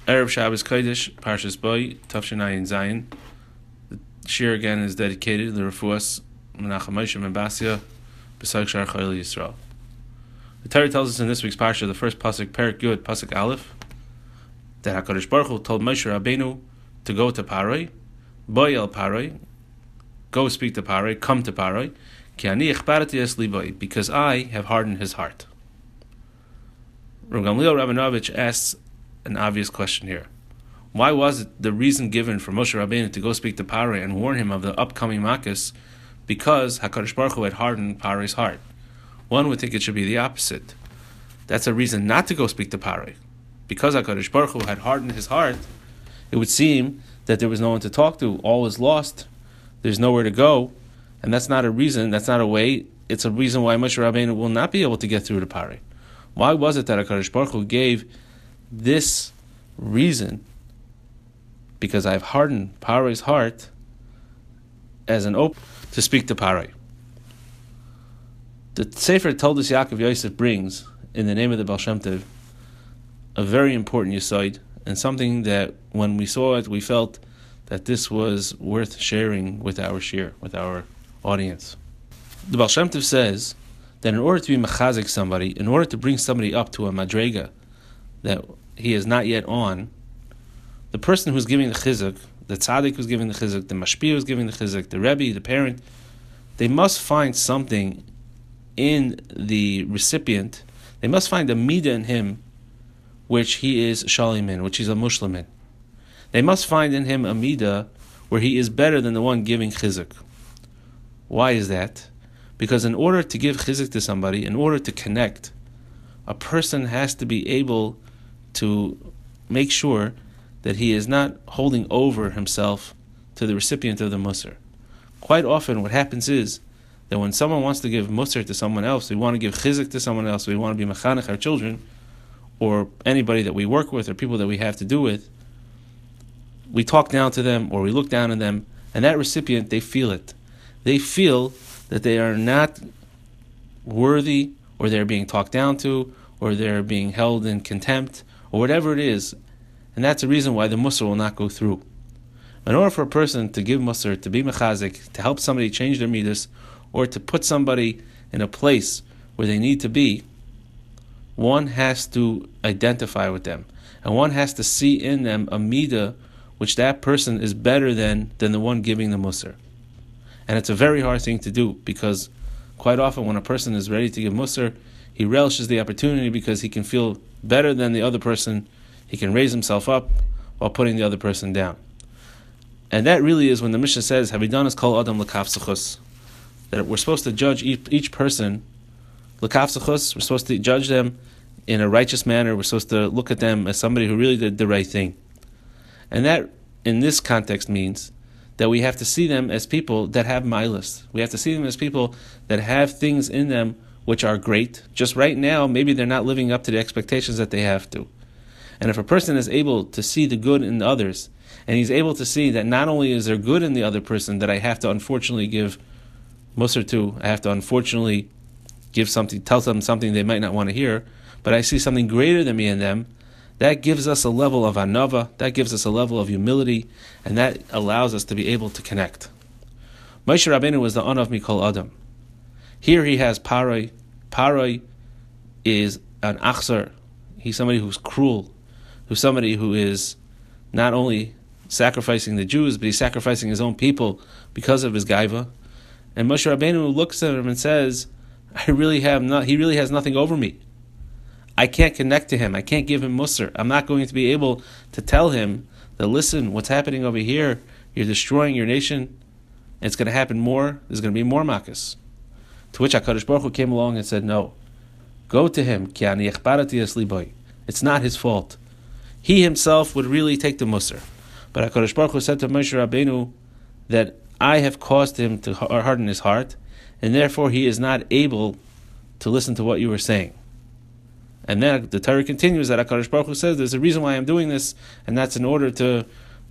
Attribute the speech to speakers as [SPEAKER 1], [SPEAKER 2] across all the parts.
[SPEAKER 1] Erev Shabbos Kodesh, Parshas Boy, Tafshin Ayin Zayin. The shir again is dedicated to the Refuas Menachem Moshe ben Basya, B'Sag Shar Chayil Yisrael. The Torah tells us in this week's Parsha, the first pasuk, Perek Yud, pasuk Aleph, that HaKadosh Baruch Hu told Moshe Rabbeinu to go to Paroi, Boy el Paroi, go speak to Paroi, come to Paroi, Ki ani ichbarati es liboi, because I have hardened his heart. Rav Gamliel Rabinovich asks an obvious question here. Why was it the reason given for Moshe Rabbeinu to go speak to Paroi and warn him of the upcoming Makkos? Because HaKadosh Baruch Hu had hardened Paroi's heart. One would think it should be the opposite. That's a reason not to go speak to Paroi. Because HaKadosh Baruch Hu had hardened his heart, it would seem that there was no one to talk to. All is lost. There's nowhere to go. And that's not a reason, that's not a way. It's a reason why Moshe Rabbeinu will not be able to get through to Paroi. Why was it that HaKadosh Baruch Hu gave this reason? Because I've hardened Paroi's heart as an open to speak to Paroi. The Sefer Toldos Yaakov Yosef brings, in the name of the Baal Shem Tov, a very important yesod, and something that when we saw it, we felt that this was worth sharing with our shir, with our audience. The Baal Shem Tov says that in order to be mechazik somebody, in order to bring somebody up to a madrega that he is not yet on, the person who's giving the chizuk, the tzaddik who's giving the chizuk, the mashpia who's giving the chizuk, the rebbe, the parent, they must find something in the recipient. They must find a midah in him which he is shalim in, which he's a mushlim in. They must find in him a midah where he is better than the one giving chizuk. Why is that? Because in order to give chizuk to somebody, in order to connect, a person has to be able to make sure that he is not holding over himself to the recipient of the musar. Quite often what happens is that when someone wants to give musar to someone else, we want to give chizuk to someone else, we want to be mechanech our children, or anybody that we work with, or people that we have to do with, we talk down to them, or we look down on them, and that recipient, they feel it. They feel that they are not worthy, or they're being talked down to, or they're being held in contempt, or whatever it is. And that's the reason why the musar will not go through. In order for a person to give musar, to be mechazik, to help somebody change their midas, or to put somebody in a place where they need to be, one has to identify with them. And one has to see in them a midah which that person is better than the one giving the musar. And it's a very hard thing to do, because quite often when a person is ready to give musar, he relishes the opportunity because he can feel better than the other person. He can raise himself up while putting the other person down. And that really is when the Mishnah says, Havidanas kol adam l'kafsachus, that we're supposed to judge each person l'kafsachus. We're supposed to judge them in a righteous manner. We're supposed to look at them as somebody who really did the right thing. And that, in this context, means that we have to see them as people that have milas. We have to see them as people that have things in them which are great. Just right now, maybe they're not living up to the expectations that they have to. And if a person is able to see the good in others, and he's able to see that not only is there good in the other person that I have to unfortunately give musar to, I have to unfortunately give something, tell them something they might not want to hear, but I see something greater than me in them, that gives us a level of anava, that gives us a level of humility, and that allows us to be able to connect. Moshe Rabbeinu was the Anav Mikol Adam. Here he has Paroi. Paroi is an achzar. He's somebody who's cruel, who's somebody who is not only sacrificing the Jews, but he's sacrificing his own people because of his gaiva. And Moshe Rabbeinu looks at him and says, he really has nothing over me. I can't connect to him. I can't give him musar. I'm not going to be able to tell him that, listen, what's happening over here, you're destroying your nation, and it's going to happen more, there's going to be more makas. To which HaKadosh Baruch Hu came along and said, no, go to him. Ki ani ichbarati es liboi. It's not his fault. He himself would really take the musar. But HaKadosh Baruch Hu said to Moshe Rabbeinu that I have caused him to harden his heart, and therefore he is not able to listen to what you were saying. And then the Torah continues that HaKadosh Baruch Hu says there's a reason why I'm doing this, and that's in order to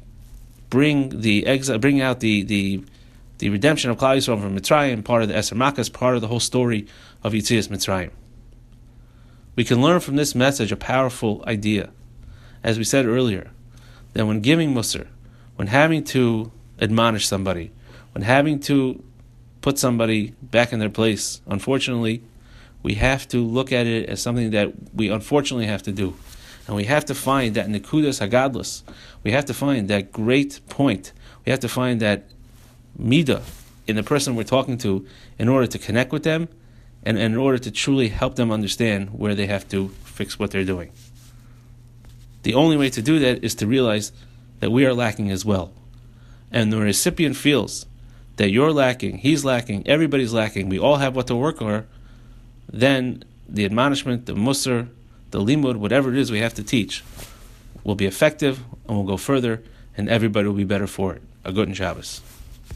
[SPEAKER 1] bring out the redemption of Klal Yisrael from Mitzrayim, part of the Eser Makas, part of the whole story of Yetzias Mitzrayim. We can learn from this message a powerful idea, as we said earlier, that when giving Musar, when having to admonish somebody, when having to put somebody back in their place, unfortunately, we have to look at it as something that we unfortunately have to do. And we have to find that Nekudas Hagadlus. We have to find that great point. We have to find that midah in the person we're talking to in order to connect with them and in order to truly help them understand where they have to fix what they're doing. The only way to do that is to realize that we are lacking as well. And the recipient feels that you're lacking, he's lacking, everybody's lacking, we all have what to work on, then the admonishment, the musar, the limud, whatever it is we have to teach, will be effective and will go further, and everybody will be better for it. A good Shabbos.